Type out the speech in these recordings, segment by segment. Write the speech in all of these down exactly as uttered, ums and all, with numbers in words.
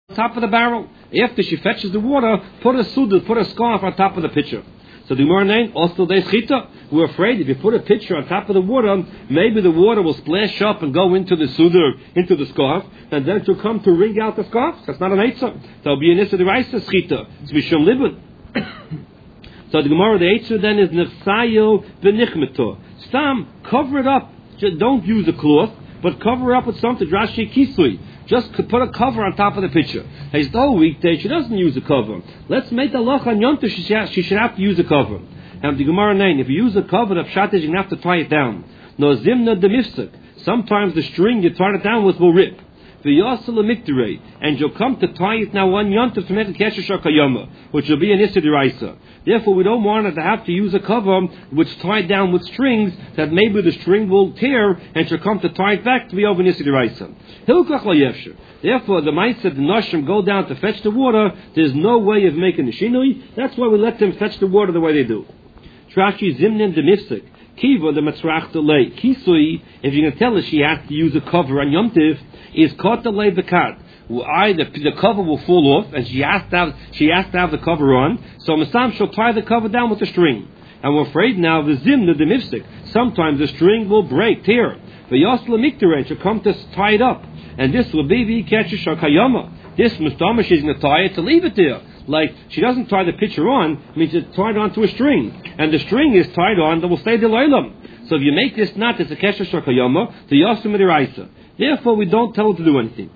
on top of the barrel. After she fetches the water, put a sudud, put a scarf on top of the pitcher. So the Gemara name also they chita. We're afraid if you put a pitcher on top of the water, maybe the water will splash up and go into the sudur, into the scarf, and then it will come to wring out the scarf. That's not an eitzah. That'll be an issa deraisa chita. It's mishum libud. So the Gemara, the eitzah then is nechsayo v'nichmeto. Stam, cover it up. Just don't use a cloth, but cover it up with something. Rashi kisui. Just put a cover on top of the pitcher. Hey, it's the weekday, she doesn't use a cover. Let's make the loch on Yom Tov, she, she should have to use a cover. And the Gemara name, if you use a cover, the pshat is you're going to have to tie it down. No zimna demifsek. Sometimes the string you tie it down with will rip. V'yasel mikterei, and you'll come to tie it now on Yom Tov to make a kesher shakayama, which will be an issa deraisa. Therefore, we don't want it to have to use a cover which tied down with strings that maybe the string will tear and she'll come to tie it back to be over an issa deraisa. Hilkach lo yefsher. Therefore, the mice said the noshim go down to fetch the water. There's no way of making the shinui. That's why we let them fetch the water the way they do. Trashi zimnin demifsek. Kiva the matzrach delay. Kisui, if you're going to tell her she has to use a cover on Yom Tiv, is caught delay bekat. I the, the cover will fall off, and she has to have she has to have the cover on. So Masam she'll tie the cover down with the string. And we're afraid now the zimna the mifsik. Sometimes the string will break, tear. The yosla mikterei she'll come to tie it up, and this will be the ketcher shakayama. This mustama she's going to tie it to leave it there. Like, she doesn't tie the pitcher on, it means it's tied onto a string. And the string is tied on that will stay the leilam. So if you make this knot, it's a kesher shakayama, the yosim midiraisa. Therefore, we don't tell her to do anything.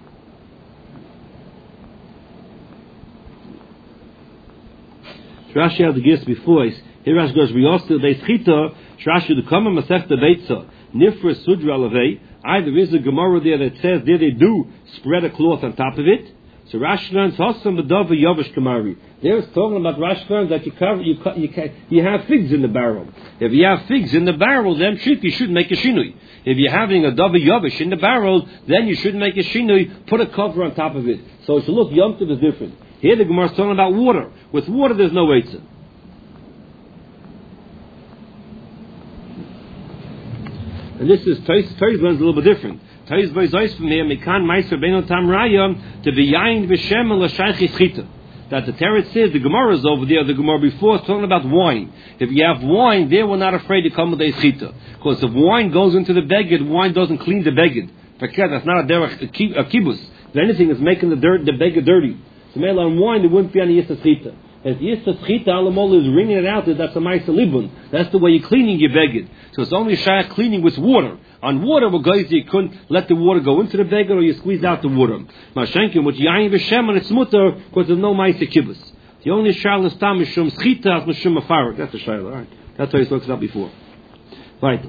Rashi had the gifts before. Here Rashi goes, we also, they schita, Rashi the common masech the beitza, nifra sudra lavei. Either is a Gemara there that says there they do spread a cloth on top of it. So Rashi learns Hossam B'Dava Yavish Kamari. There it's talking about Rashi learns that you cover, you, you, you have figs in the barrel. If you have figs in the barrel, then shit, you shouldn't make a shinui. If you're having a Dava Yavish in the barrel, then you shouldn't make a shinui. Put a cover on top of it. So it should look Yom Tov is different. Here the Gemara is talking about water. With water, there's no eitzah. And this is Tais learns a little bit different. Tais boizos from here mekan meiser beno tam raya to be yain v'shem l'shaychis chita. That the Teretz says the Gemara is over there. The Gemara before is talking about wine. If you have wine, there we're not afraid to come with a chita, because if wine goes into the beged, wine doesn't clean the beged. That's not a derech a kibbutz. If anything is making the dirt the beged dirty. So made on wine, there wouldn't be any yisas chita. If yisas chita alamol is wringing it out, that's a ma'isa libun. That's the way you're cleaning your beged. So it's only shayach cleaning with water. On water, guys, you couldn't let the water go into the beged, or you squeeze out the water. Mashenkin, which yayin v'shem, and it's mutter, because there's no ma'isa kibbutz. The only shayla is tam mishum chita as mishum afarik. That's the shayla, all right? That's how he talks about before. Right.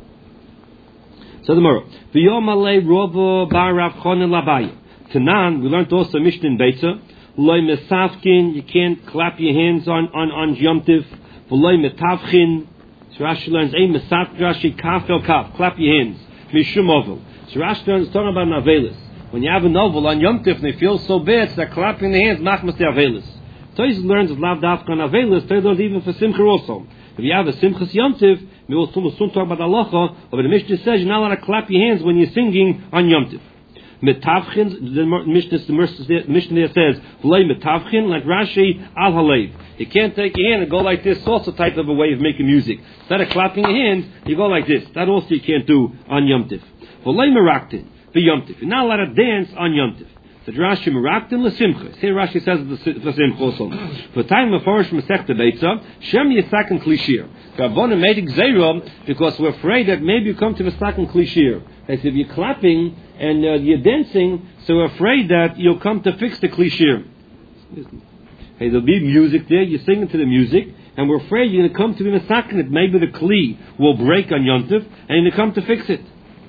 So the Gemara. V'yom alei rovo bar Rav Chonin labaya. Tanan, we learned also Mishnah in Beitza. V'loi mesafkin, you can't clap your hands on on on Yom Tiv. V'loi metavchin. So Rashi learns, "Ein mesaf Rashi kaf el kaf." Clap your hands. Mishum oval. So Rashi learns talking about an avelis. When you have an oval on Yom Tiv and they feel so bad, so they're clapping their hands. Machmas the avelis. Toys learns of lav dafka on avelis. Toys learns even for simcha also. If you have a simchas Yom Tiv, we will soon, soon talk about halacha. But the Mishnah says you're not allowed to clap your hands when you're singing on Yom Tiv. Metavchin, the Mishnah, the Mishnah there says, "V'lei metavchin," like Rashi al halev. You can't take your hand and go like this. It's also a type of a way of making music. Instead of clapping your hands, you go like this. That also you can't do on Yom Tiv. V'lei meraktin, the Yom Tiv. You're not allowed to dance on Yom Tiv. The Rashi meraktin l'simcha. Here Rashi says the simcha also. For time of Horish Masechta Beitza, Shem Yisakin Klishir. Rabbanim made Gzeirom because we're afraid that maybe you come to the Sakin Klishir. As if you're clapping and uh, you're dancing, so we're afraid that you'll come to fix the Klishir. Hey, there'll be music there, you're singing to the music, and we're afraid you're going to come to be Masakin it. Maybe the Kli will break on Yom Tov, and you're going to come to fix it.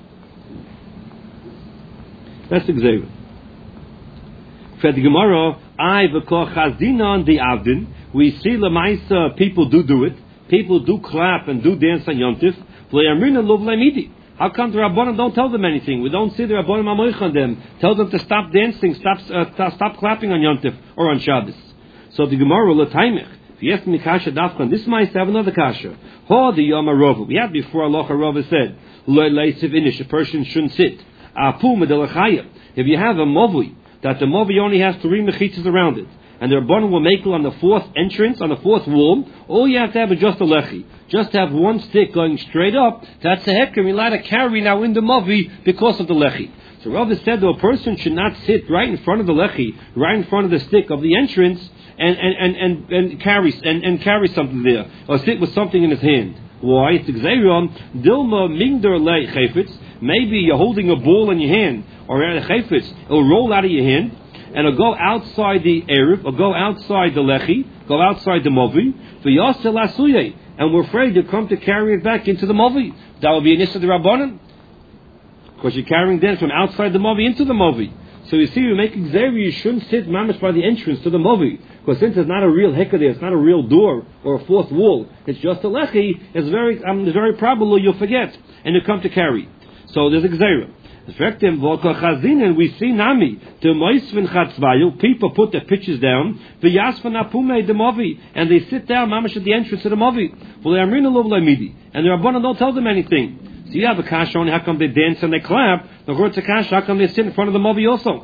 That's the Gzeirom. For the Gemara, I v'kol chazinon the avdin. We see lemaisa people do do it. People do clap and do dance on Yom Tiv. V'yamrina lov le'midi. How come the Rabbanim don't tell them anything? We don't see the Rabbanim amoich on them. Tell them to stop dancing, stop uh, stop clapping on Yom Tiv or on Shabbos. So the Gemara l'taimich. If you ask me kasha dafkan, this might have another kasha. Ho the Yom HaRova. We had before Allah HaRova said, lo leisiv inish, a person shouldn't sit. Apu medelachayim. If you have a movui that the Movi only has three mechitzas around it. And the Rabbanan will make it on the fourth entrance, on the fourth wall. All you have to have is just a lechi. Just have one stick going straight up. That's a hecker. You're allowed to carry now in the Movi because of the lechi. So Rav said that a person should not sit right in front of the lechi, right in front of the stick of the entrance, and and and and, and carry and, and carry something there, or sit with something in his hand. Why? It's Gzeiron, Dilma Mingder Le Chayfetz. Maybe you're holding a ball in your hand, or a Chayfetz, it'll roll out of your hand, and it'll go outside the Erev, or go outside the Lechi, go outside the Movi, V'yasel Asuye, and we're afraid to come to carry it back into the Movi. That would be an Issa de Rabbanan, because you're carrying them from outside the Movi into the Movi. So you see, we make Xavier, you shouldn't sit mamish by the entrance to the Movi, because since it's not a real hekah there, it's not a real door or a fourth wall, it's just a lechi, it's very, um, it's very probable you'll forget, and you come to carry. So there's a Xavier. And we see Nami, people put their pitches down, and they sit down mamish at the entrance to the Movi. And the Rabbanan don't tell them anything. So you have a kasha on how come they dance and they clap. The Chortz kasha, how come they sit in front of the Movi also?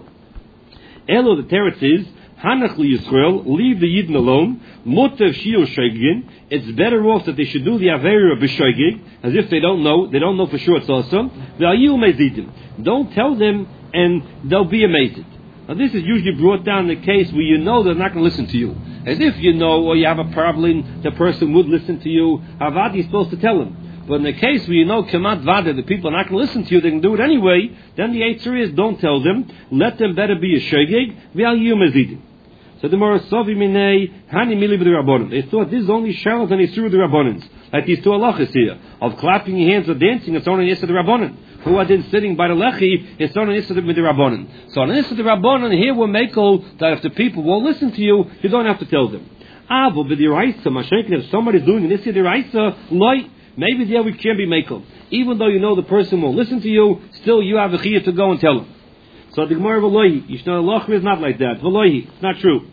Elo, the teretz is, Hanach li Yisrael, leave the Yidden alone. Mutev shiur shoygin. It's better off that they should do the Aveira b'shoygig, as if they don't know, they don't know for sure it's also. V'ayu mezidim. Don't tell them and they'll be amazed. Now this is usually brought down in the case where you know they're not going to listen to you. As if you know or you have a problem, the person would listen to you. Havad, you're supposed to tell them. But in the case where you know Kemat Vada, the people are not going to listen to you, they can do it anyway, then the answer is don't tell them. Let them better be a shogeg. V'ayu mezidim. So the more Sovi Minei, Hani Mili with the Rabbanon. They thought this is only Charles and Isur the Rabbanans. Like these two halachas here, of clapping your hands or dancing, it's only Isur the Rabbanon. Who are then sitting by the Lechi, it's only Isur with the Rabbanon. So on Isur the Rabbanon, here we're makel that if the people won't listen to you, you don't have to tell them. Ah, but with the Raisa, Mashenkin, if somebody's doing an Isur the Raisa, light, maybe there we can be makel. Even though you know the person won't listen to you, still you have a chiyah to go and tell them. So the Gemara V'lohi, Yishna Allah is not like that. V'lohi, it's not true.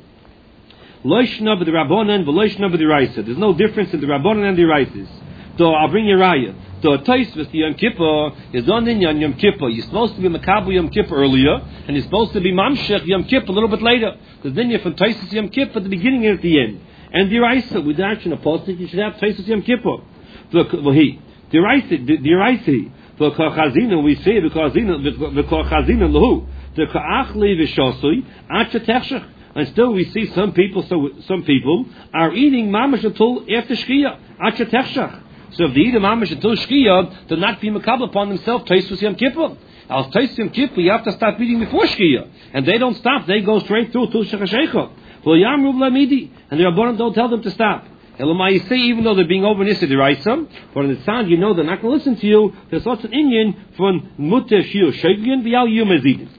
Loishna b'the Rabbanan, v'loishna b'the Raisa. There's no difference in the Rabbanan and the Raisas. So I'll bring you Raya. So a Taisvus, the Yom Kippur, is on in Yom Kippur. You're supposed to be Makabu Yom Kippur earlier, and you're supposed to be Mamshech Yom Kippur a little bit later. Because then you're from Taisvus Yom Kippur at the beginning and at the end. And the Raisa, with the action of Apostle, you should have Taisvus Yom Kippur. Well, he. The Raisa, the Raisa. The Chazina, we say, the Chazina, the Chazina, Lahu. The Ka'achli v'shosui, Acha Techshach. And still we see some people, so some people are eating mamash until after shkia, acha techshach. So if they eat a mamash until shkia, they'll not be makabel upon themselves. Taisvus Yom Kippur. Al Taisvus Yom Kippur, you have to stop eating before shkia, and they don't stop. They go straight through till shechashecha. Well, yamru v'lamidi, and the Rabbanan don't tell them to stop. Elamai, you say even though they're being over Nisa Deraisa, but in the sound you know they're not going to listen to you. There's such an Indian from Mutev shiur shoygin v'al yumezidin.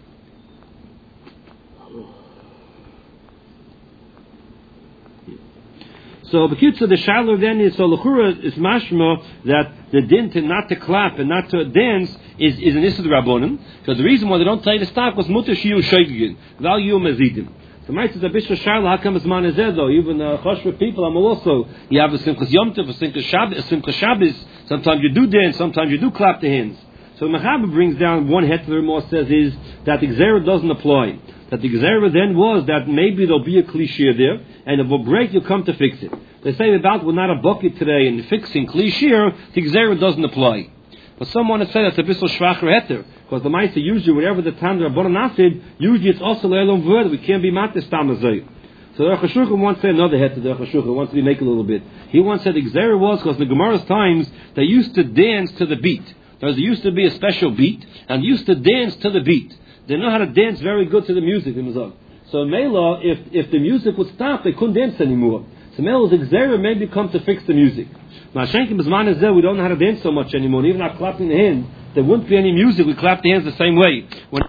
So Bekitza, the Shiloh then is, so L'chura is mashma that the din to not to clap and not to dance is, is an Issa Rabbanan, because the reason why they don't tell you to stop was Mutter Shiur Shoygin, Val Yom Mezidim. So my says, Abishra Shiloh, how come it's man is though? Even uh, Choshva people, I'm also, you have a Simchas Yom Tov, a Simchas Shabbos, a Simchas Shabbos, sometimes you do dance, sometimes you do clap the hands. So Mechaber brings down one head to the more says is that the Gzera doesn't apply. That the Gezerah then was that maybe there'll be a Klishir there, and if it will break, you'll come to fix it. They say about we're not a bucket today in fixing Klishir, the Gezerah doesn't apply. But someone has said it's a bissel schwacher heter, because the Maisa usually, whatever the time the Rabbanan asid, usually it's also le'elom v'ed, we can't be matis tamazay. So the Rosh Hashanah wants to say another heter, the Rosh Hashanah wants to be make a little bit. He once said the Gezerah was because in the Gemara's times, they used to dance to the beat. There used to be a special beat, and used to dance to the beat. They know how to dance very good to the music in Mazal. So Mela, if if the music would stop, they couldn't dance anymore. So Mela's Xera maybe come to fix the music. Mashenkim Bizman is there, we don't know how to dance so much anymore. Even not clapping the hands, there wouldn't be any music, we clap the hands the same way. When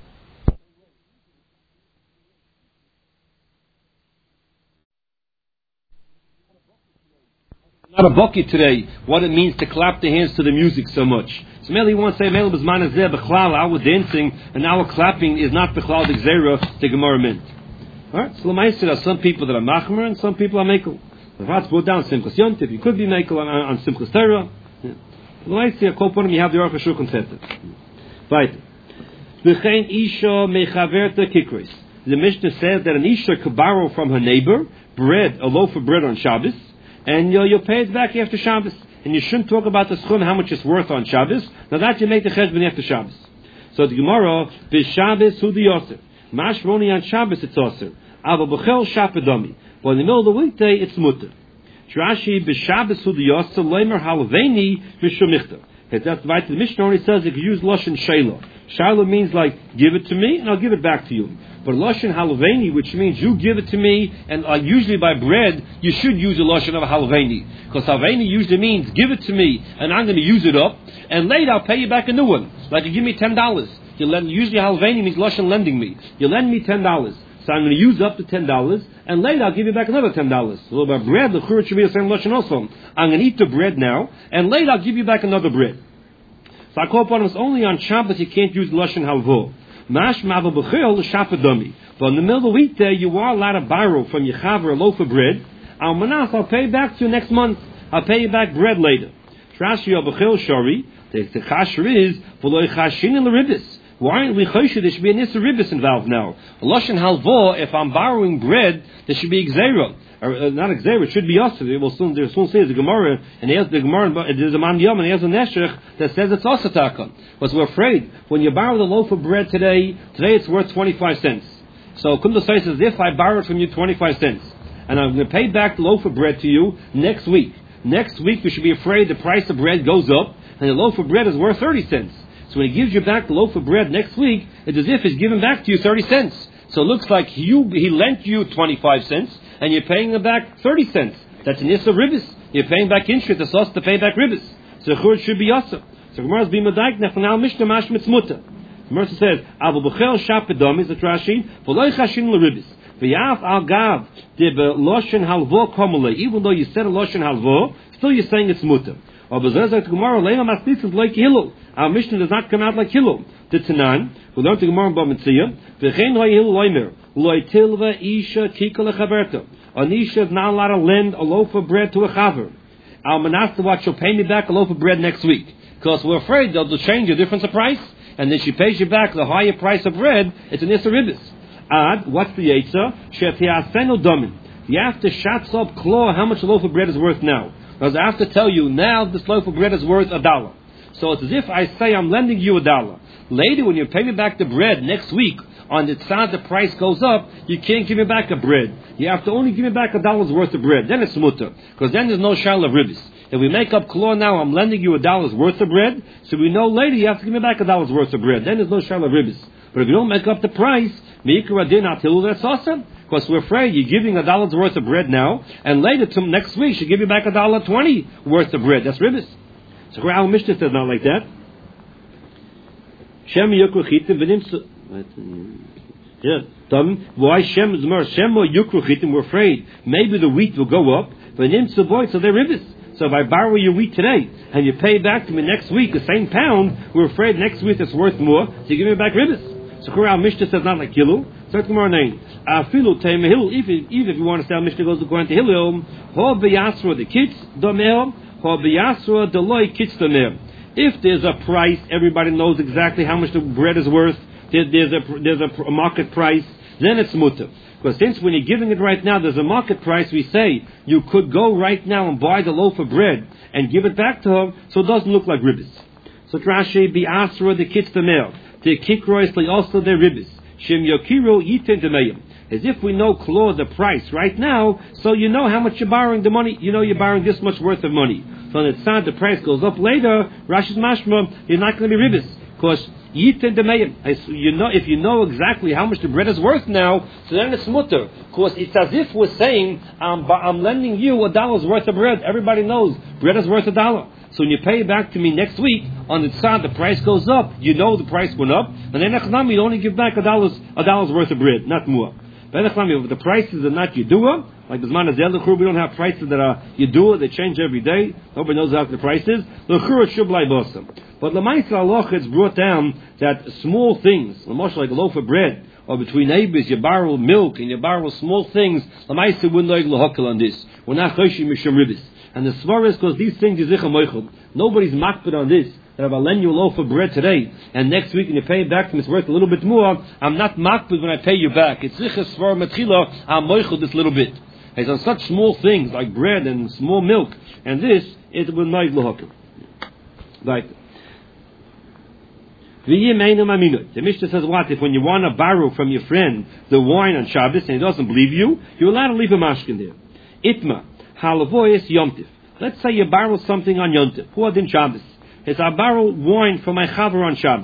not a bucket today, what it means to clap the hands to the music so much. So Meli wants to say, Meli Bizman is there, Bechlal, our dancing and our clapping is not Bechlal the Xera, the Gemara meant. Alright, so Lamaisa, there are some people that are Machmer and some people are Mekel. The Fat's brought down Simchas Yontif, you could be Mekel on, on, on Simchas Torah. Lamaisa, a Koponim, you have the Aruch HaShulchan Sefer. Right. V'chein Isha Mechaverta Kikris. the Mishnah says that an Isha could borrow from her neighbor bread, a loaf of bread on Shabbos, and you'll, you'll pay it back after Shabbos. And you shouldn't talk about the schun, how much it's worth on Shabbos. Now that you make the cheshbon after Shabbos. So the Gemara, b'Shabbos hu di yoser. Mashmoni on Shabbos it's yoser. Ava b'chel shapadomi. But in the middle of the weekday it's mutter. Rashi b'Shabbos hu di yoser leimer halaveni mishumichta. That's right. The Mishnah only says if you use lashon shayla. Shayla means like give it to me and I'll give it back to you. But lashon halaveni, which means you give it to me, and uh, usually by bread you should use a lashon of halaveni, because halaveni usually means give it to me and I'm going to use it up, and later I'll pay you back a new one. Like you give me ten dollars, you lend. Usually halaveni means lashon lending me. You lend me ten dollars, so I'm going to use up the ten dollars, and later I'll give you back another ten dollars. So by bread, the church should be the same lashon also. I'm going to eat the bread now, and later I'll give you back another bread. So I call upon us only on Shabbos. You can't use lashon halvo. Mash mavel b'chil l'shapadami. But in the middle of the weekday, you are allowed to borrow from your chaver a loaf of bread. Al manas, I'll pay back to you next month. I'll pay you back bread later. Trashi al b'chil shari. The chasher is v'loy chashin in the ribbis. Why aren't we chosher? There should be an issa ribbis involved now. Lashon halvo. If I'm borrowing bread, there should be exera. Or uh, not exera, it should be also. It will soon, there soon say the Gemara, and he has the Gemara, there's a man yom, and he has a neshech that says it's also taka. Because we're afraid, when you borrow the loaf of bread today, today it's worth twenty-five cents. So Kunda says, as if I borrowed from you twenty-five cents, and I'm going to pay back the loaf of bread to you next week. Next week, you should be afraid the price of bread goes up, and the loaf of bread is worth thirty cents. So when he gives you back the loaf of bread next week, it's as if he's giving back to you thirty cents. So it looks like you, he lent you twenty-five cents, and you're paying him back thirty cents. That's an issa ribbis. You're paying back interest, the sauce to pay back ribbis. So chur should be yasa. So Gemara's being medaik now Mishnah mash mitzmuta. Gemara says, Avu b'chel shapedom is a Rashi, v'loy chashin l'ribbis. V'yaf al gav de b'loshen halvo komule. Even though you said a loshen halvo, still you're saying it's muta. Or b'zezak Gemara leima masnitzim like Hillel. Our Mishnah does not come out like Hillel. The Tanan, we learned the Gemara in Bamitziyah. V'chein hoy Hillel loimer. Loy tilva isha kika lechaverta. An isha is not allowed to lend a loaf of bread to a chaver. Al manas to what she'll pay me back a loaf of bread next week. Because we're afraid they'll change the difference of price. And then she pays you back the higher price of bread. It's an issa ribbis. Ad, what's the yetza? Shetiasenu domin. You have to shots up claw how much a loaf of bread is worth now. Because I have to tell you now this loaf of bread is worth a dollar. So it's as if I say I'm lending you a dollar. Later, when you pay me back the bread next week, on the side the price goes up, you can't give me back a bread. You have to only give me back a dollar's worth of bread. Then it's mutter. Because then there's no shal of ribbis. If we make up claw now, I'm lending you a dollar's worth of bread, so we know later you have to give me back a dollar's worth of bread. Then there's no shal of ribbis. But if you don't make up the price, that's awesome. Because we're afraid you're giving a dollar's worth of bread now, and later to next week she'll give you back a dollar twenty worth of bread. That's ribbis. So our Mishnah says not like that. Shem yukruchitim v'nimsu. Yeah. Why Shem is more Shem or yukruchitim? We're afraid maybe the wheat will go up, v'nimsu boy, so they're ribbis. So if I borrow your wheat today and you pay back to me next week the same pound, we're afraid next week it's worth more, so you give me back ribbis. So our Mishnah says not like Hillel. So tomorrow name. Afilu Tema Hillel. Even if you want to say our Mishnah goes according to Hillel, ho b'yasra the kitz domel, ho b'yasra the loy kitz domel. If there's a price, everybody knows exactly how much the bread is worth. There, there's a there's a, a market price. Then it's mutter. Because since when you're giving it right now, there's a market price, we say you could go right now and buy the loaf of bread and give it back to her, so it doesn't look like ribbis. So Rashi be asra the kitz domel. The kikrois also the ribbis. Shem yokiro yitin demeyim. As if we know claw the price right now, so you know how much you're borrowing the money. You know you're borrowing this much worth of money. So on the side the price goes up later, Rashi's mashma, you're not going to be ribbis. Because yitin demeyim. You know, if you know exactly how much the bread is worth now, so then it's mutter. Because it's as if we're saying, I'm, I'm lending you a dollar's worth of bread. Everybody knows bread is worth a dollar. So when you pay it back to me next week, on the side the price goes up, you know the price went up, and then you only give back a dollar's a dollar's worth of bread, not more. But if the prices are not Yedua, like the Zman Azel, we don't have prices that are Yedua, they change every day, nobody knows how the price is. But Lamaisa Allah it's brought down that small things, almost like a loaf of bread, or between neighbors, you borrow milk and you borrow small things, Lamaisa wouldn't like lahakal on this. We're not choshim mishum ribbis. And the svar is because these things is icha moichel. Nobody's makbid on this. that if I lend you a loaf of bread today, and next week and you pay it back to me, it's worth a little bit more, I'm not makbid when I pay you back. It's zichas for matchila, I'm moichel this little bit. It's on such small things like bread and small milk, and this, it will not lohakim. Right. The Mishnah says what? If when you want to borrow from your friend the wine on Shabbos and he doesn't believe you, you're allowed to leave a mashkin there. Itma, halavoyes yomtiv. Let's say you borrow something on yomtiv. Who in Shabbos? It's I borrow wine from my chaver on Shabbos.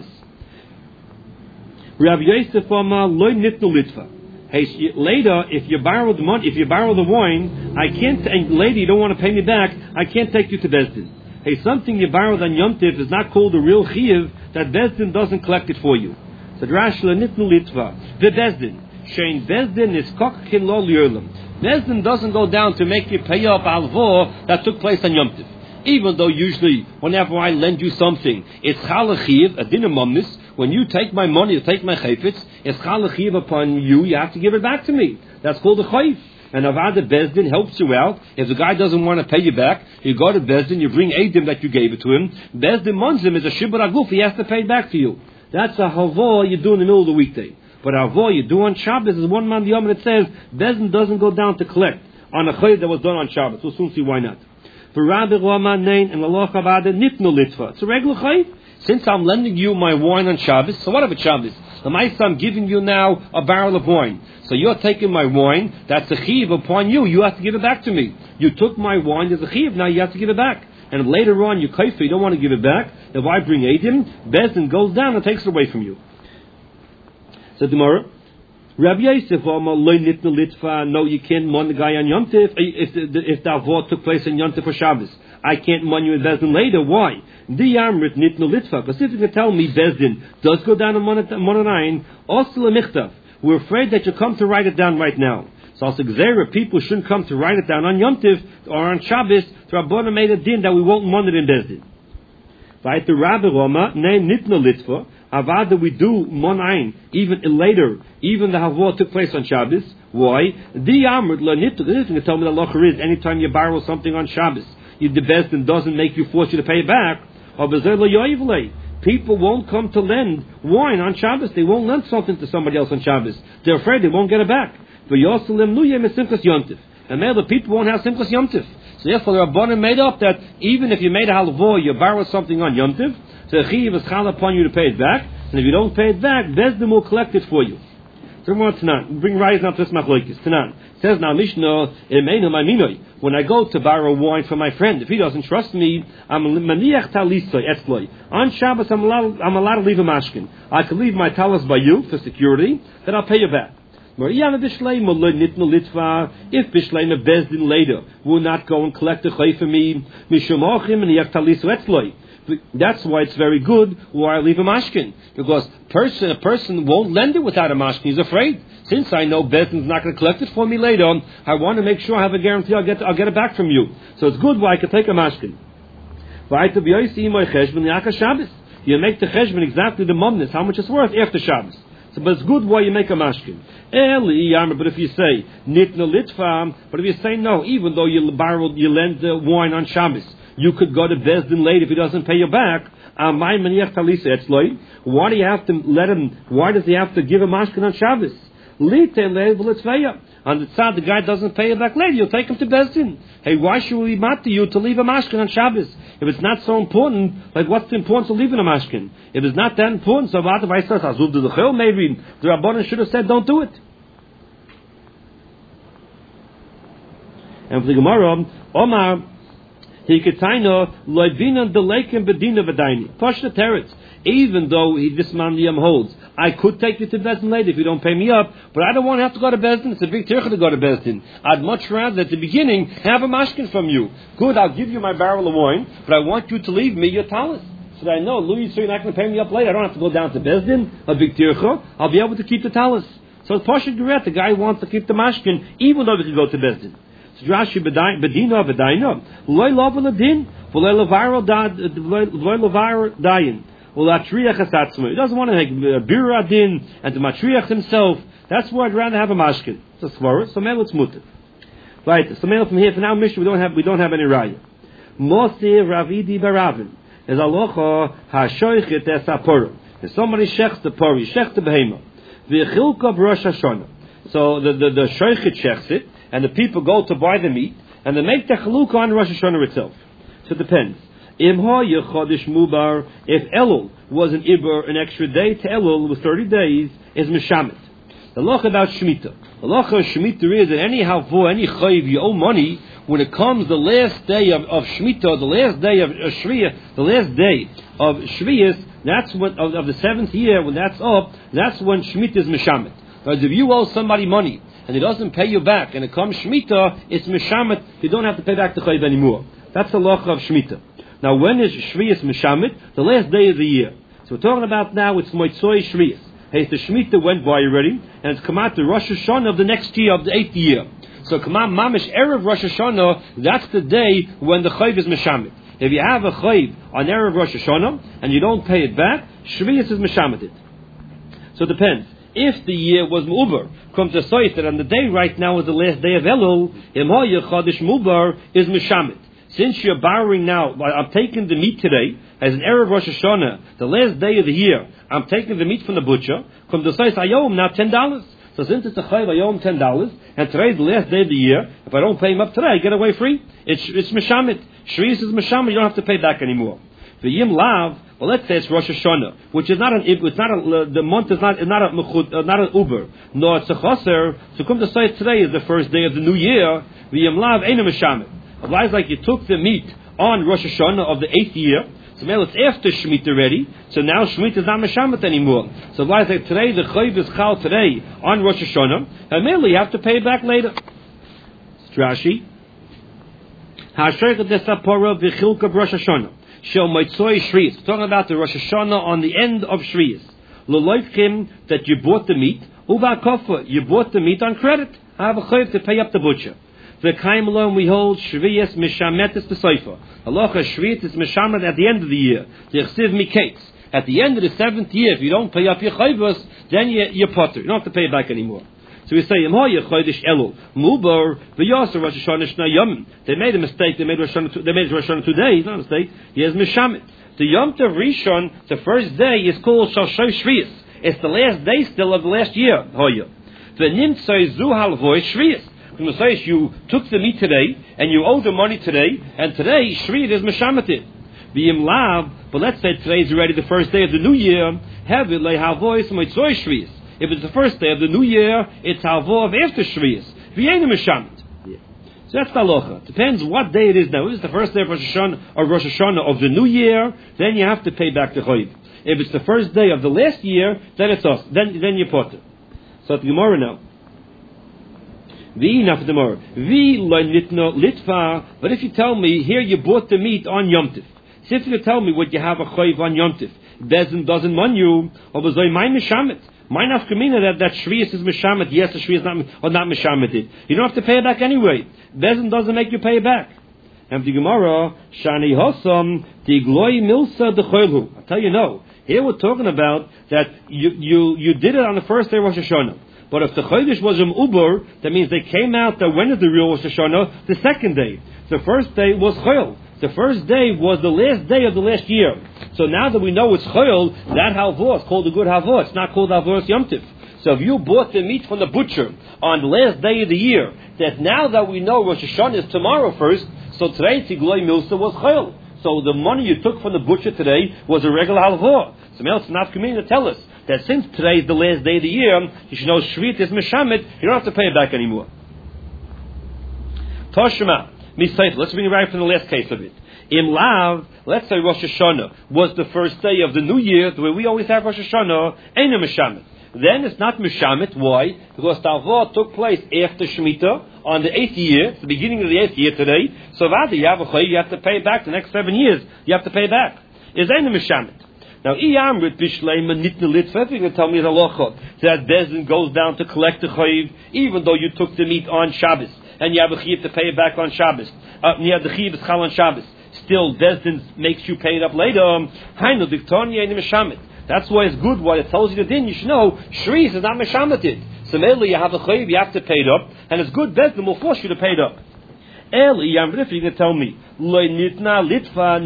Rav Yosef Omar loy nitnu litva. Hey, later, if you borrow the money, if you borrow the wine, I can't. And later, you don't want to pay me back. I can't take you to Bezdin. Hey, something you borrowed on Yom Tiv is not called a real chiyuv that Bezdin doesn't collect it for you. So Drash lenitnu litva the Bezdin shein Bezdin is kokkin lo liyurlam. Bezdin doesn't go down to make you pay up alvor that took place on Yom Tiv. Even though usually, whenever I lend you something, it's chalachiv, a dinner mumnis. When you take my money, you take my chayfetz, it's chalachiv upon you, you have to give it back to me. That's called a chayf. And Avada Bezdin helps you out. If the guy doesn't want to pay you back, you go to Bezdin, you bring Eidim that you gave it to him. Bezdin Munzim is a Shibur Aguf, he has to pay it back to you. That's a Havor you do in the middle of the weekday. But Havor you do on Shabbos is one man the Yom that says Bezdin doesn't go down to collect on a chayv that was done on Shabbos. We'll soon see why not. For Rabbi Rama Nain and Allah Chavada Nitnu Litva. It's a regular chayv. Since I'm lending you my wine on Shabbos, so what about Shabbos? The Maisa, I'm giving you now a barrel of wine. So you're taking my wine, that's a chiv upon you, you have to give it back to me. You took my wine, there's a chiv, now you have to give it back. And if later on you kaifa, you don't want to give it back, if I bring Eidim, Bezdin goes down and takes it away from you. So tomorrow, Rabbi Yosef, no, you can't mon the guy on Yom Tif if the, if the avot took place on Yom Tif for Shabbos. I can't mon you with Bezdin later. Why? The Yamrit nitnu litva. Because if you can tell me Bezdin does go down on Mononayin, also a michtav. We're afraid that you come to write it down right now. So also Gzera, people shouldn't come to write it down on Yom Tif or on Shabbos. So Rabbana made a din that we won't mon it in Bezdin. Right? The Rabbi Roma name nitnu litva. Avada we do monayin even later, even the havor took place on Shabbos. Why? The Amrit la nitnu. This is tell me the locher is anytime you borrow something on Shabbos, you the Bezdin doesn't make you force you to pay it back. People won't come to lend wine on Shabbos. They won't lend something to somebody else on Shabbos. They're afraid they won't get it back. And now the people won't have Simchas Yom Tiv. So therefore the Rabbanim made up that even if you made a halvor, you borrow something on Yom Tiv, so the chiv is chal upon you to pay it back, and if you don't pay it back, Bezdin will collect it for you. So we want Tanan. Bring rise now to this machlokes. Tanan says now Mishnah Emeinu Ma'minoi. When I go to borrow wine from my friend, if he doesn't trust me, I'm maniach talisoi etzloi. On Shabbos, I'm allowed, I'm allowed to leave a mashkin. I can leave my talis by you for security, then I'll pay you back. If Bishleim Bezdin later will not go and collect the chay for me, that's why it's very good why I leave a mashkin. Because person, a person won't lend it without a mashkin. He's afraid. Since I know Bezdin's not going to collect it for me later on, I want to make sure I have a guarantee I'll get, I'll get it back from you. So it's good why I can take a mashkin. You make the cheshbon exactly the mumness, how much it's worth after Shabbos. So, but it's good why you make a mashkin. But if you say nitna litva, but if you say no, even though you borrowed, you lend the wine on Shabbos, you could go to Bezdin later if he doesn't pay you back. Why do you have to let him? Why does he have to give a mashkin on Shabbos? On the side, the guy doesn't pay you back later. You'll take him to Bezdin. Hey, why should we matter you to leave a mashkin on Shabbos? If it's not so important, like what's the importance of leaving a mashkin? If it's not that important, so what if I says Azul de Chel? Maybe the Rabbanan should have said, don't do it. And for the Gemara, Omar. Even though he, this man Yom holds, I could take you to Bezdin later if you don't pay me up, but I don't want to have to go to Bezdin. It's a big tircha to go to Bezdin. I'd much rather at the beginning have a mashkin from you. Good, I'll give you my barrel of wine, but I want you to leave me your talis. So that I know, Louis, so you're not going to pay me up later. I don't have to go down to Bezdin, a big tircha. I'll be able to keep the talis. So it's Pasha Geret, the guy wants to keep the mashkin, even though he can go to Bezdin. Rashi bedina bedina loy lavel din loy lavar loy lavar dayin ulatriach asatzma. He doesn't want to make a birra din and to matriach himself. That's why I'd rather have a mashkin. It's a svara. So maybe it's mutter. Right. So maybe from here for now, Mishnah we don't have we don't have any raya. Moshe Ravidi Baravin. is alocha hashoichet es hapora. If somebody shechs the pori, shechs the behema, v'chilka b'rosh Hashanah. So the the, the shoichet shechs it, and the people go to buy the meat, and they make the chalukah on Rosh Hashanah itself. So it depends. If Elul was an Iber, an extra day to Elul was thirty days, is Mishamet. The law about Shemitah. The law of Shemitah is that any halvo, any chayiv, you owe money, when it comes the last day of, of Shemitah, the last day of, of Shriya, the last day of Shriyas, that's when, of, of the seventh year, when that's up, that's when Shemitah is Mishamet. But if you owe somebody money, and he doesn't pay you back, and it comes Shemitah, it's Mishamet, you don't have to pay back the chayiv anymore. That's the law of Shemitah. Now, when is Shriyas Mishamet? The last day of the year. So we're talking about now, it's Moitzoi Shriyas. Hey, the Shemitah went by already, and it's come out the Rosh Hashanah of the next year, of the eighth year. So come out Mamish Erev Rosh Hashanah, that's the day when the Chayv is Mishamet. If you have a Chayv on Erev Rosh Hashanah, and you don't pay it back, Shriyas is Mishameted. So it depends. If the year was Mu'uber, come to say that on the day right now is the last day of Elul, Imhoya Chadish Mu'uber is Mishamet. Since you're borrowing now, I'm taking the meat today, as an Erev Rosh Hashanah, the last day of the year, I'm taking the meat from the butcher, come to say, I owe him now ten dollars. So since it's a chayv, I owe him ten dollars, and today's the last day of the year, if I don't pay him up today, I get away free. It's it's Mishamet. Shriyas is Mishamet, you don't have to pay back anymore. The Yim Lav, well, let's say it's Rosh Hashanah, which is not an, it's not a, the month is not, is not a, not an Uber, nor it's a chaser, so come to say today is the first day of the new year, the Yim Lav ain't a Mishamet. Otherwise, like you took the meat on Rosh Hashanah of the eighth year, so now it's after Shemitah already, so now Shemitah is not Meshamet anymore. So otherwise, like today, the Chayv is Chal today on Rosh Hashanah, and mainly you have to pay it back later. Rashi. Ha'ashrei desapora v'chilka Rosh Hashanah. Shel Moitzoi Shriyas. Talking about the Rosh Hashanah on the end of Shriyas. L'loifkim that you bought the meat. Uva kofa, you bought the meat on credit. I have a Chayv to pay up the butcher. The kaim alone we hold Shriyas Mishametis B'Seifa. Halacha Shriyas is Mishamet at the end of the year. The Chsiv Mikates. At the end of the seventh year, if you don't pay up your chayvus, then you, you're potter. You don't have to pay it back anymore. So we say, Yemhoya Chodesh Elul Mubar v'Yasser Rosh Hashanah Shnei Yom. They made a mistake. They made Rosh Hashanah. They made Rosh Hashanah two days. Not a mistake. He has Mishamet. The Yom Tov Rishon, the first day, is called Shoshay Shriyas. It's the last day still of the last year. Hoya. The Nimtzai Zu Halvoy Shriyas. You took the meat today, and you owe the money today, and today, Shriyat is Meshametit. V'yim lav, but let's say today is already the first day of the new year, have it lay halvois moitzoi Shriyas. If it's the first day of the new year, it's halvo of after Shriyas. V'yein Meshamet. So that's the halacha. Depends what day it is now. If it's the first day of Rosh Hashanah, or Rosh Hashanah of the new year, then you have to pay back the chayv. If it's the first day of the last year, then it's us. Then, then you put it. So at the Gemara now. But if you tell me, here you bought the meat on Yom Tif. So if you tell me what you have a chayv on Yom Tif, Bezin doesn't man you, or was I my Mishamet? My nafkamina that, that Shriyas is Mishamet, yes, the Shriyas not, or not Mishameted. You don't have to pay it back anyway. Bezin doesn't make you pay it back. And the Gemara, Shani Hosam, the Gloi Milsa de Choilhu. I tell you no. Here we're talking about that you, you, you did it on the first day of Rosh Hashanah. But if the Chodesh was um Uber, that means they came out that when is the real Rosh Hashanah? The second day. The first day was Chol. The first day was the last day of the last year. So now that we know it's Chol, that halvah is called a good halvah. It's not called halvah Yom Tiv. So if you bought the meat from the butcher on the last day of the year, that now that we know Rosh Hashanah is tomorrow first, so today Tigloi Milsa was Chol. So the money you took from the butcher today was a regular halvah. Somebody else is not coming to tell us that since today is the last day of the year, you should know Shrit is Meshamet, you don't have to pay it back anymore. Toshma, Misayf, let's bring it right from the last case of it. In Lav, let's say Rosh Hashanah was the first day of the new year, the way we always have Rosh Hashanah, ain't a Meshamet. Then it's not Meshamet, why? Because the Avah took place after Shemitah, on the eighth year, the beginning of the eighth year today, so rather you have a chay, you have to pay back the next seven years, you have to pay back. Is ain't a Meshamet. Now, Iyamrit Bishleim Nitna Litva, if you can tell me the halacha, that Bezin goes down to collect the chayiv, even though you took the meat on Shabbos, and you have a chayiv to pay it back on Shabbos, uh, and you have the chayiv is chal on Shabbos, still Bezin makes you pay it up later, Hainu Diktonia in Meshamet. That's why it's good, why it tells you the din, you should know, Shris is not Meshameted. So mainly you have a chayiv, you have to pay it up, and it's good, Bezin will force you to pay it up. El Iyamrit, if you can tell me, Lo Nitna Litva, no.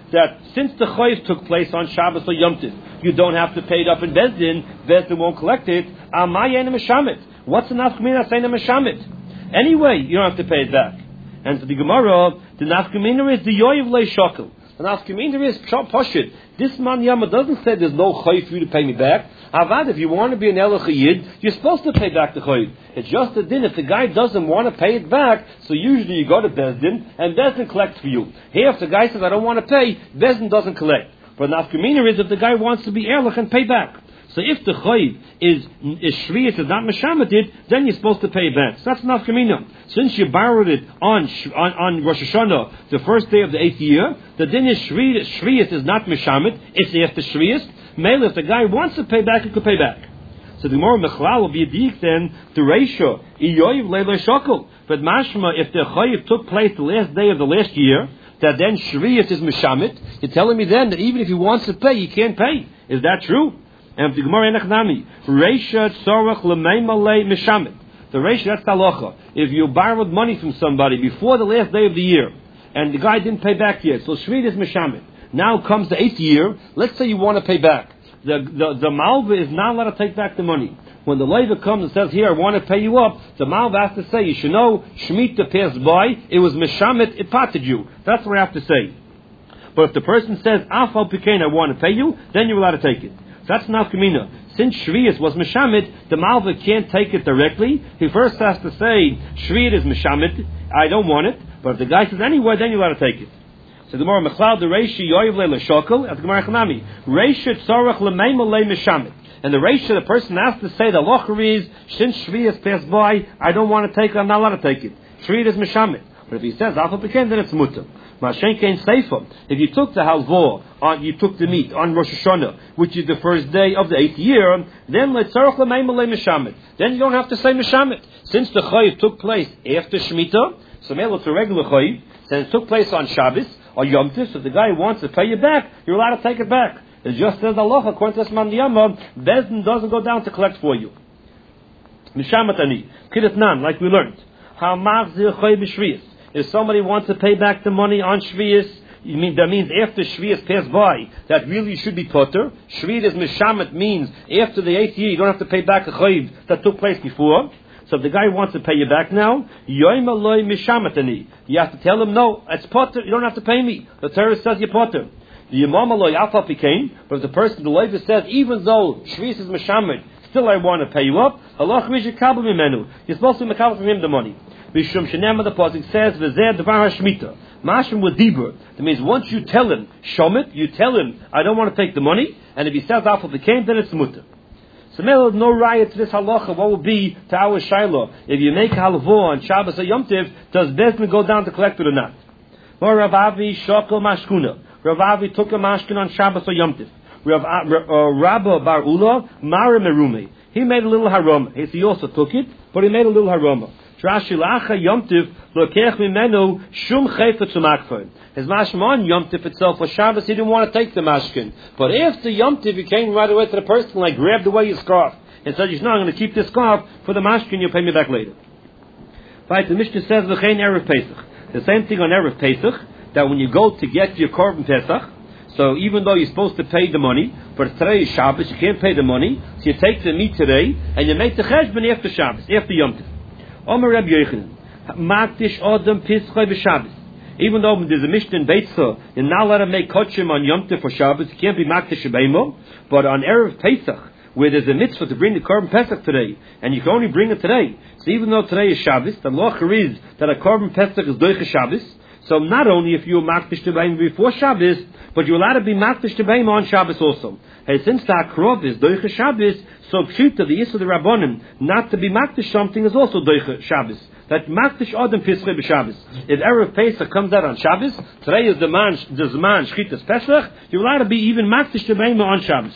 that since the chayv took place on Shabbos or Yom Tov, you don't have to pay it up in Bezdin, Bezdin won't collect it. What's the nafkamina saying a meshamit? Anyway, you don't have to pay it back. And for the Gemara, the nafkamina is the yoyev le shokel. The nafkamina is poshit. This man Yama doesn't say there's no chayv for you to pay me back. Avad, if you want to be an elach yid, you're supposed to pay back the chayv. It's just a din. If the guy doesn't want to pay it back, so usually you go to Bezdin, and Bezdin collects for you. Here, if the guy says, I don't want to pay, Bezdin doesn't collect. But nafkamina is if the guy wants to be elach and pay back. So if the chayv is is shviyas, is not meshamated, then you're supposed to pay it back. So that's nafkamina. Since you borrowed it on on, on Rosh Hashanah, the first day of the eighth year, the din is shviyas, shviyas is not meshamet. It's after shviyas. Mele, if the guy wants to pay back, he could pay back. So the Gemara Mechlal will be a dik then the ratio iyoyiv leiloi shokel. But mashma, if the chayv took place the last day of the last year, that then shviyas is meshamet. You're telling me then that even if he wants to pay, he can't pay. Is that true? And the Gemara Enachnami, Reisha Tzorach L'Meimalei Mishamet. The Reisha, that's halacha. If you borrowed money from somebody before the last day of the year, and the guy didn't pay back yet, so Shvid is Mishamet. Now comes the eighth year, let's say you want to pay back. The, the, the Malva is not allowed to take back the money. When the Levi comes and says, here, I want to pay you up, the Malva has to say, you should know, Shemitah passed by, it was Mishamet, it parted you. That's what I have to say. But if the person says, Afal Pikain, I want to pay you, then you're allowed to take it. That's nafkamina. Since Shviyas was Meshamit, the Malva can't take it directly. He first has to say, Shviyat is Meshamit, I don't want it. But if the guy says anyway, then you're allowed to take it. So the Gemara Mechlal, the Reishi Yoyev Le Shokel, at the Gemara Chanami, Reisha Tzorach L'Meimal Le Meshamit. And the Reisha, the person has to say, the locher is, since Shviyas passed by, I don't want to take it, I'm not allowed to take it. Shviyat is Meshamit. But if he says, Alpha Pekin, then it's Mutter. Mashenkein Seifa. If you took the halvor, on you took the meat on Rosh Hashanah, which is the first day of the eighth year, then letzarach l'meimalei mishamet. Then you don't have to say mishamet. Since the chayiv took place after Shemitah, so maybe it's a regular chayiv, since it took place on Shabbos or Yom Tov, so if the guy wants to pay you back, you're allowed to take it back. It just says Allah, according to Esman Yama, Bezdin doesn't go down to collect for you. Mishamet ani, kidat nan, like we learned. Ha'mach zeh chayiv b'shviyas. If somebody wants to pay back the money on Shviyas, you mean that means after Shviyas passed by, that really should be potter. Shviyas Mishamet means after the eighth year, you don't have to pay back a chayiv that took place before. So if the guy wants to pay you back now, Yoim Aloi Mishametani. You have to tell him, no, it's potter, you don't have to pay me. The Torah says you're potter. The Yamam Aloi Alpha became, but if the person, the Levi says, even though Shviyas is Mishamet, still I want to pay you up, Allah You're supposed to makabel from him the money. Bishum Shenema, the pasuk says, "V'zeh devar hashmita." Mashim with dibur. That means once you tell him shomit, you tell him I don't want to take the money, and if he says after the came, then it's mutter. So no riot to this halacha. What would be to our shiloh if you make halvo on Shabbos or Yom Tov? Does Bezdin go down to collect it or not? Or Rav Avi shokel mashkuna. Rav Avi took a mashkin on Shabbos or Yom Tov. Rav Rabba Bar Ula Mara Merumi. He made a little haram. He also took it, but he made a little harama. Trashilacha Yomtiv lokech mimenu shum chayfetz umakfon. His mashkim on Yomtiv itself for Shabbos, he didn't want to take the mashkin. But after Yomtiv, he came right away to the person, like grabbed away his scarf and said, "You know, I'm going to keep this scarf for the mashkin. You'll pay me back later." Right? The Mishnah says v'chein erev Pesach. The same thing on erev Pesach, that when you go to get your korban Pesach, so even though you're supposed to pay the money, but today is Shabbos, you can't pay the money, so you take the meat today and you make the cheshbon after Shabbos, after Yom Tov. Omer Rabbi Yochanan, Makdish Odom Pischoi b'Shabbos. Even though there's a Mishnah in Beitzah, you're not allowed to make kochim on Yom Tov for Shabbos, you can't be Makdish Beimo, but on Erev Pesach, where there's a mitzvah to bring the korban Pesach today, and you can only bring it today. So even though today is Shabbos, the locher is that a korban Pesach is doiche Shabbos. So not only if you're Makdish to Beimo before Shabbos, but you're allowed to be Makdish to Beimo on Shabbos also. Hey, since the Akrov is doiche Shabbos, so Pshita, the Yisra the Rabbanim, not to be Makdish something is also doiche Shabbos. That Makdish Odom Pischoi b'Shabbos. If Erev Pesach comes out on Shabbos, today is the man, the Zman Shchitas Pesach, you're allowed to be even Makdish to Beimo on Shabbos.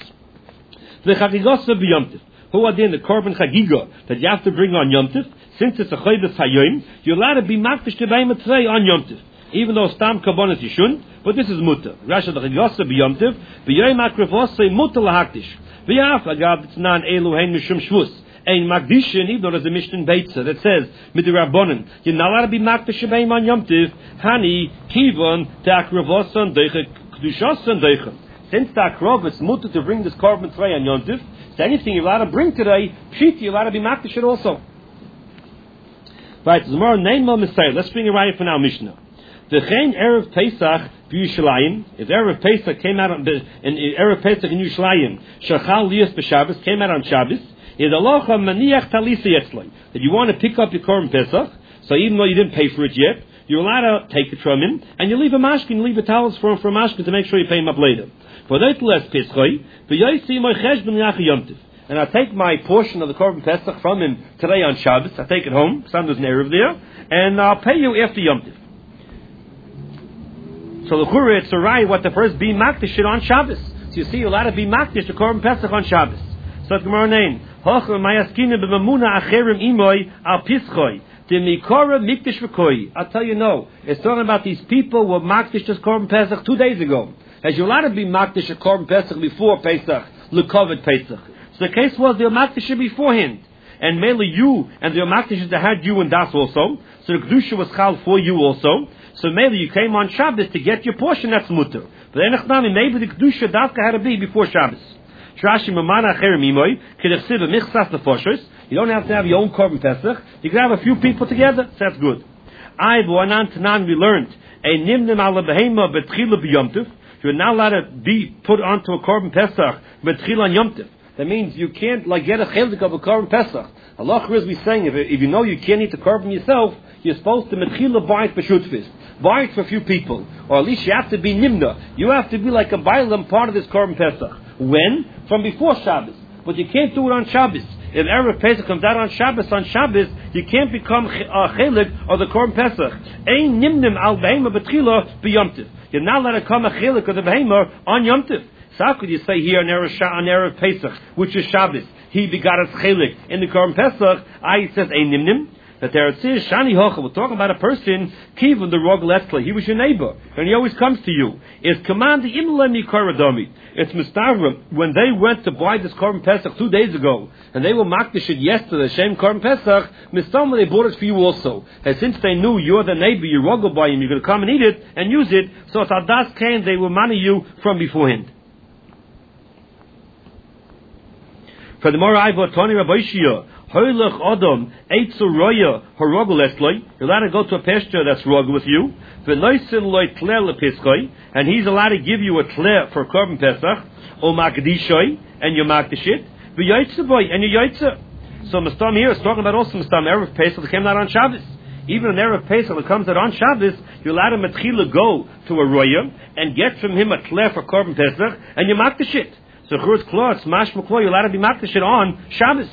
The Chagigosa b'Yom Tov. Who are then the korban chagiga that you have to bring on Yom Tov? Since it's a Chodesh Hayom, you're allowed to be Makdish to Beimo today on Yom Tov. Even though Stam Kabbanas Yishun, but this is Mutter. Rasha the Chagigosa b'Yom Tov, b'Yoyim Akrivosei Mutter lahakdish. V'yaf agab tznan elu hein mishum shvus. Ein makdishin, even though there's a Mishnah in Beitzah that says, mit the Rabbonim, you're not allowed to be Makdish Beimo on Yom Tov, hani, kivon, ta'akravosan, deiche Kedushas and Deichem. Since the Akrov is mutter to bring this korban today on Yom Tov, so anything you're allowed to bring today, Pshiti, you're allowed to be makdish it also. Right, tomorrow, Neymar Messiah. Let's bring it right for now, Mishnah. The Chen Erev Pesach B'Yushalayim, if Erev Pesach came out on, in Erev Pesach in Yushalayim, Shachal Lias B'Shabbos, came out on Shabbos, is Alocha Maniach Talisa Yetzloi, that you want to pick up your korban Pesach, so even though you didn't pay for it yet, you're allowed to take it from him, and you leave a mashkin, you leave a towels for him for a mashkin to make sure you pay him up later. And I take my portion of the korban Pesach from him today on Shabbos. I take it home. Sunday's an Erev there, and I'll pay you after Yom Tov. So the Chura, it's a right what the first be makdish it on Shabbos. So you see, you're allowed to be makdish the korban Pesach on Shabbos. So it's Gemara name. I'll tell you no. It's talking about these people who were makdish this korban Pesach two days ago. As you're allowed to be makdish a korban Pesach before Pesach, lekovet Pesach. So the case was they were makdish beforehand, and mainly you and the makdish that had you and das also. So the kedusha was chal for you also. So maybe you came on Shabbos to get your portion. That's mutter. But then maybe the kedusha dafka had to be before Shabbos. You don't have to have your own korban Pesach. You can have a few people together. So that's good. I we learned a nimnim ala behema betchila b'yomtiv. You're not allowed to be put onto a korban Pesach betchila on Yom Tov. That means you can't like get a chelik of a korban Pesach. Allah is we saying if, if you know you can't eat the korban yourself, you're supposed to betchila buy it for shutfis. Buy it for a few people, or at least you have to be nimna. You have to be like a bailam part of this korban Pesach. When? From before Shabbos. But you can't do it on Shabbos. If Erev Pesach comes out on Shabbos, on Shabbos, you can't become a chelik of the korban Pesach. Ein nimnim al behema betchila b'Yom Tov. You're not allowed to come a chelik of the behema on Yom Tov. So how could you say here on Erev, on Erev Pesach, which is Shabbos, he begot us chelik in the korban Pesach? I it says ein nimnim. That there it says Shani Hocha. We're talking about a person Kivun the Rog Letzla. He was your neighbor, and he always comes to you. It's command the Imleni Koradomi. It's Mustavra when they went to buy this korban Pesach two days ago, and they were makdish it yesterday. Shem korban Pesach. Mustavra they bought it for you also, and since they knew you're the neighbor, you rogel by him, you're going to come and eat it and use it. So it's Adas Kain. They will money you from beforehand. For the more I bought Tony Rabbi Shia. Hoylech Odom, Eitzu Roya, Horogel Esloi. You're allowed to go to a pasture that's rogel with you. V'noisin loy tler lepiskoi, and he's allowed to give you a tler for korban Pesach, o makdishoi, and you makdish it. V'yoytze boy, and you yoytze. So Mustam here is talking about also Mustam Erev Pesach that came out on Shabbos. Even an Erev Pesach that comes out on Shabbos, you're allowed to matchila go to a Roya and get from him a tler for korban Pesach, and you makdish it. So Chur's Klo, it's mashma Klo, you're allowed to be makdish it on Shabbos.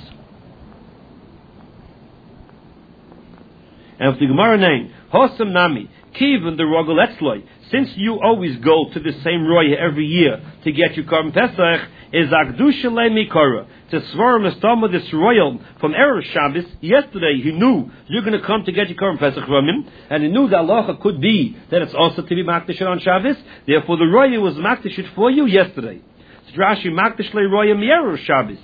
And with the Gemara name, Hosam Nami, Kivin the Rogel Etzloi, since you always go to the same Roya every year to get your korban Pesach, is Akdusha Le Mikora. To swear Mustama this royal from Erev Shabbos, yesterday he knew you're going to come to get your korban Pesach from him, and he knew the halacha could be that it's also to be makdish on Shabbos, therefore the Roya was makdish for you yesterday. So Rashi makdish Le Roya Erev Shabbos.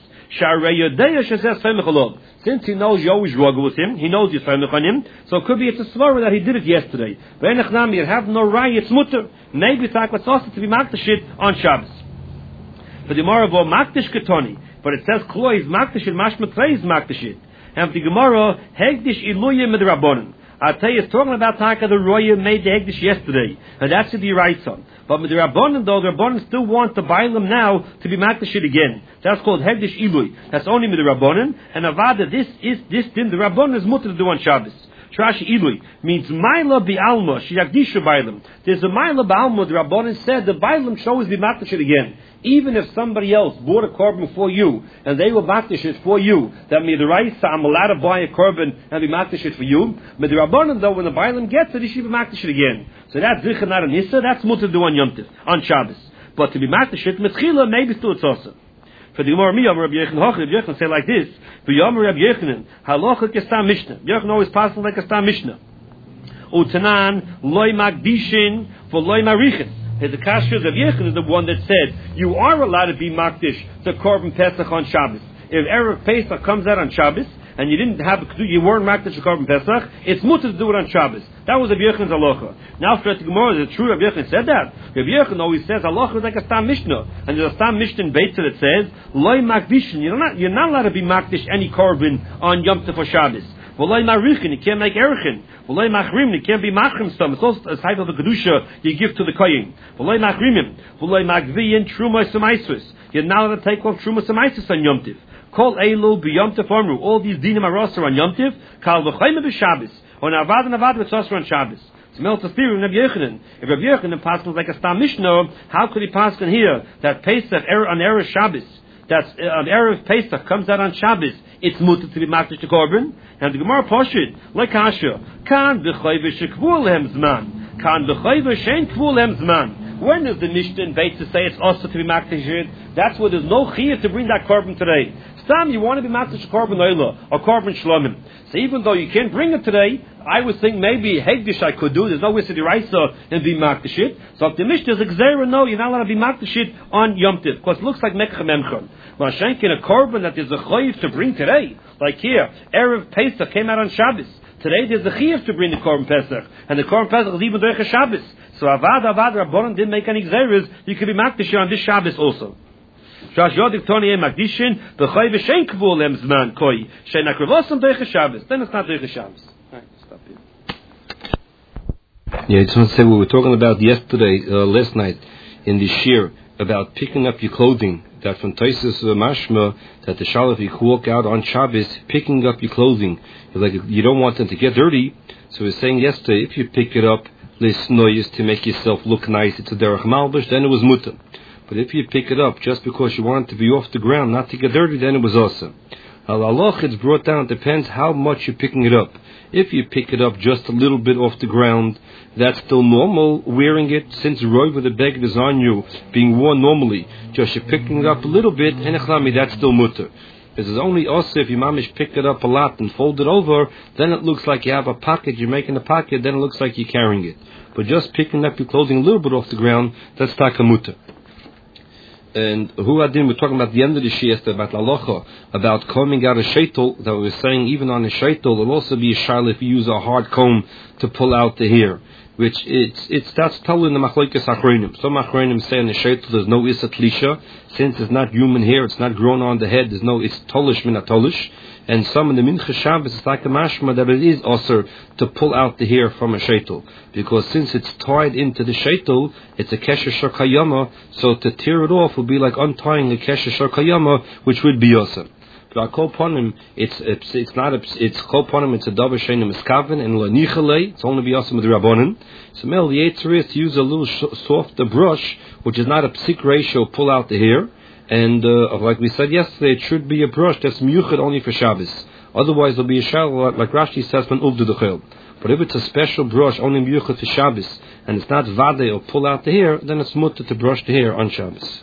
Since he knows you always rogel with him, he knows you're famich on him, so it could be it's a svara that he did it yesterday. But enachnami, you have no rai, it's mutter. Maybe it's like what's also to be makdish it on Shabbos. For the Gemara go makdish ketoni, but it says kloy is makdish it, mashma trei is makdish it. And for the Gemara, hegdish iluye midrabanan. I tell you, it's talking about Taka the Roya made the Hegdish yesterday, and that's the right son. But with the Rabbanan, though, the Rabbanan still want to buy them now to be Makdish it again. That's called Hegdish Ilui. That's only with the Rabbanan, and Avada, this is this din. The Rabbanan is mutter to do on Shabbos. Trashi Ilui means Maila Bi'alma, Shiyagdisha Bailam. There's a Maila Ba'alma, the Rabbanan said, the Bailam shows the Makdish it again. Even if somebody else bought a korban for you, and they will makdish it for you, that means the right, so I'm allowed to buy a korban and be makdish it for you. But the Rabbanan, though, when the Bailam gets it, he should be makdish it again. So that's Zichar not an Issa, that's mutter to do on Yom Tov, on Shabbos. But to be makdish it, Metchila, maybe still it's also. For the Gemara, Miyam Rabbi Yechon Hoch, Rabbi Yechon say like this: V'Yom Rabbi Yechonin, Halacha Kestam Mishnah. Yechon always passes like Kestam Mishnah. Utanan loy makdishin for loy marichin. The Kashrus of Yechon is the one that said you are allowed to be makdish the korban Pesach on Shabbos. If Erev Pesach comes out on Shabbos, and you didn't have you weren't makdish korban Pesach, it's mutter to do it on Shabbos. That was Rabbi Yochanan's halacha. Now, for the Gemara, is it true Rabbi Yochanan said that? Rabbi Yochanan always says halacha is like a Stam Mishnah, and there's a Stam Mishnah in Beitzer that says loy makdishin. You're not you're not allowed to be makdish any korban on Yom Tov or Shabbos. V'loy marichin, you can't make erichin. V'loy machrim, you can't be machrim some. It's also a type of the kedusha you give to the kohen. V'loy machrimim, v'loy magviyin truma semaisvus. You're not allowed to take off truma semaisvus on Yom Tov. Kol elu b'Yom Tov amru. All these dinim are also on Yom Tov. Kal v'chayim b'Shabbos. On avad and avad v'tzos on Shabbos. It's Mel's theory of Rabbi Yochanan. If Rabbi Yochanan passes like a Stam Mishnah, how could he pass in here that Pesach on Erev Shabbos? That's uh, on Erev Pesach comes out on Shabbos. It's mutter to be makdish to korban. And the Gemara poshid like Asher. Kan b'chayv shekvul hem zman. Kan b'chayv shein kvul hem zman. When does the Mishnah in Beit to say it's also to be makdish? That's where there's no chiyah to bring that korban today. Stam, you want to be makdish korban oila or korban shlomim. So even though you can't bring it today, I would think maybe hegdish I could do. There's no way to deraisa and be makdish it. So if the Mishnah is a gzeira, no, you're not allowed to be makdish it on Yom Tov because it looks like mekcha memchon. Mashenkin a korban that there's a chayiv to bring today, like here, Erev Pesach came out on Shabbos. Today there's a chayiv to bring the korban Pesach, and the korban Pesach is even doich a Shabbos. So avad avad Rabbanan didn't make any gzeiras. You could be makdish on this Shabbos also. Josh Yodik Tony Magdishin, the Chayv Shen Kvul Em Zman Koi, Shen Akrivosam Doich Shabbos. Then it's not Doich Shabbos. Right, stop here. Yeah, I just want to say what we were talking about yesterday, uh, last night, in the shir, about picking up your clothing. That from Taisus uh, Mashma, that the Shalaf, you walk out on Shabbos, picking up your clothing. You're like, you don't want them to get dirty. So we were saying yesterday, if you pick it up, less noise to make yourself look nice, it's a derech malbush, then it was mutter. But if you pick it up just because you want it to be off the ground, not to get dirty, then it was awesome. Al-Aloch, it's brought down, it depends how much you're picking it up. If you pick it up just a little bit off the ground, that's still normal, wearing it, since Roy with the beged is on you, being worn normally, just you're picking it up a little bit, and that's still mutter. This is only also if you mamish pick it up a lot and fold it over, then it looks like you have a pocket, you're making a pocket, then it looks like you're carrying it. But just picking up your clothing a little bit off the ground, that's takamuta. And who adin, we're talking about the end of the shiesta, about lalocha, about combing out a shaitel, that we were saying even on a shaitel, it'll also be a shayla if you use a hard comb to pull out the hair. Which it's it's that's told in the machlokes achronim. Some achronim say in the shaitel there's no isat lisha, since it's not human hair, it's not grown on the head. There's no it's tolish min atolish. And some in the mincha Shabbos it's like a mashma that it is also to pull out the hair from a shaitel, because since it's tied into the shaitel, it's a kesher shakayama. So to tear it off would be like untying a kesher shakayama, which would be awesome. But kol ponim, it's it's it's not a, it's kol ponim, it's a davar sheinu miskaven and lo nichale. It's only be awesome with the rabbanon. So mel the yetzer is to use a little sh- softer brush, which is not a psik ratio, pull out the hair. And uh, like we said yesterday, it should be a brush that's miyuchad only for Shabbos. Otherwise, it'll be a shal like Rashi says from uvdu dechel. But if it's a special brush only miyuchad for Shabbos, and it's not vade or pull out the hair, then it's mutter to brush the hair on Shabbos.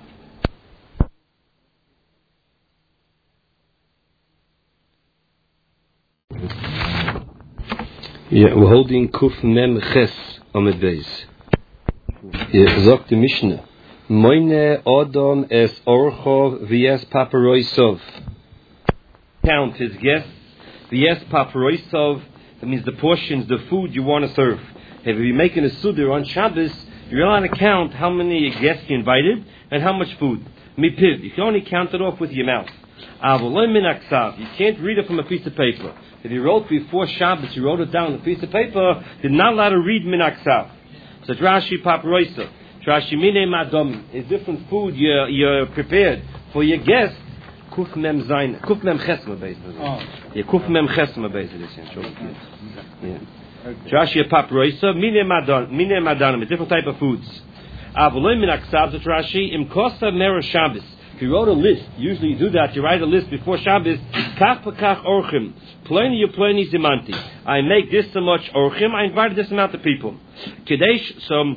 Yeah, we're holding Kuf Mem Ches on the base. Yeah, sagt die Mishnah. Moine Adam es orcho v'es paparoisov. Count his guests. V'es paparoisov. That means the portions, the food you want to serve. If you're making a sudar on Shabbos, you're allowed to count how many guests you invited and how much food. Mipiv. You can only count it off with your mouth. Avoloi min aksav. You can't read it from a piece of paper. If you wrote before Shabbos, you wrote it down on a piece of paper, you're not allowed to read min aksav. So Rashi paparoisov. Trashi mine madom is different food you're, you're prepared for your guest. Kuf mem zayin, kuf mem chesma basically. Yeah, kuf mem chesma basically. Yeah. Trashi paproisa mine madon, mine madanim, different type of foods. Avoloi min aksav Trashi im kosa mer Shabbos. If you wrote a list, usually you do that. You write a list before Shabbos. Kach pekach orchim, pleni you pleni zimanti. I make this so much orchim. I invited this amount of people. Kadesh so.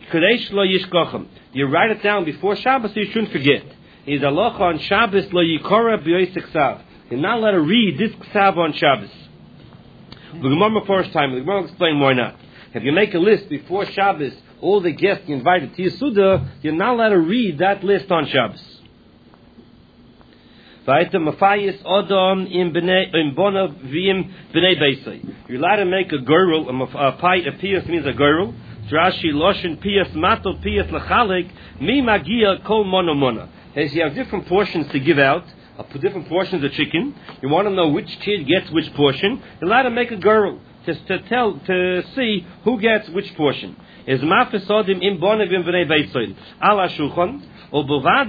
You write it down before Shabbos so you shouldn't forget. Is halacha on Shabbos lo yikora b'yoyis ksav. You're not allowed to read this ksav on Shabbos. The Gemara first time, the Gemara will explain why not. If you make a list before Shabbos, all the guests you invited to your Suda, you're not allowed to read that list on Shabbos. Weiter Mafayis Odom in Bnei in Bona Vim Bnei Beisai. You're allowed to make a girl, a, a pie, a pias means a girl. Rashi Loshin pias mato pias lachalik mi magia kol mono mona. As you have different portions to give out, uh, different portions of chicken. You want to know which kid gets which portion. You're allowed to make a girl just to tell to see who gets which portion. Is mafesodim in Bona Vim Bnei Beisai ala shulchan. You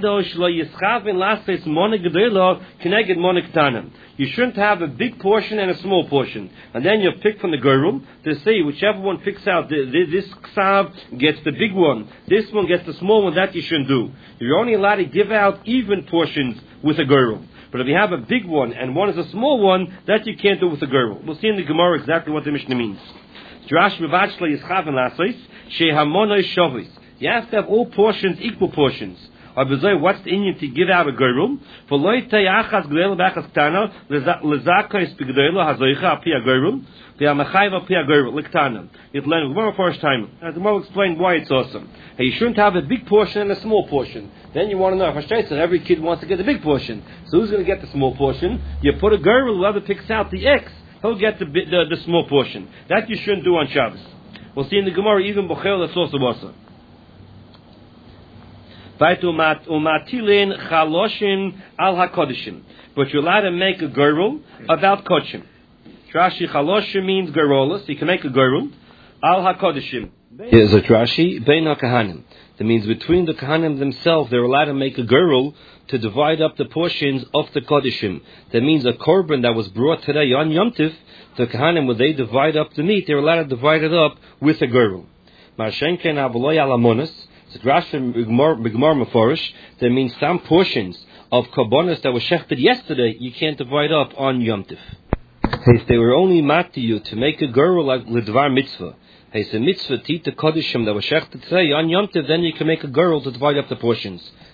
shouldn't have a big portion and a small portion. And then you pick from the gerum to see whichever one picks out the, the, this ksav gets the big one, this one gets the small one. That you shouldn't do. You're only allowed to give out even portions with a gerum. But if you have a big one and one is a small one, that you can't do with a gerum. We'll see in the Gemara exactly what the Mishnah means. You have to have all portions equal portions. Or what's the Indian to give out a girl? For loyte achas gdela b'achas ktana lezaka is pigdela hazoicha api a girl v'amachayva api a girl liktana. You've learned one first time. And the Gemara explained why it's awesome. Hey, you shouldn't have a big portion and a small portion. Then you want to know. If every kid wants to get the big portion, so who's going to get the small portion? You put a girl. Whoever picks out the X, he'll get the the, the small portion. That you shouldn't do on Shabbos. We'll see in the Gemara even Bochel that's also awesome. But you're allowed to make a gerul about kodshim. Rashi chaloshim means gerola, so you can make a gerul al hakodshim. Is a Rashi bein hakahanim. That means between the kahanim themselves, they're allowed to make a gerul to divide up the portions of the kodshim. That means a korban that was brought today on Yom Tif, the kahanim, when they divide up the meat, they're allowed to divide it up with a gerul. Marshenken avoloy alamonis. That means some portions of korbanos that were shechted yesterday, you can't divide up on Yom Tif. Hey, they were only mat to you to make a girl like Lidvar mitzvah. Hey, it's a mitzvah to eat the kodishim that were shechted today on Yom Tif, then you can make a girl to divide up the portions.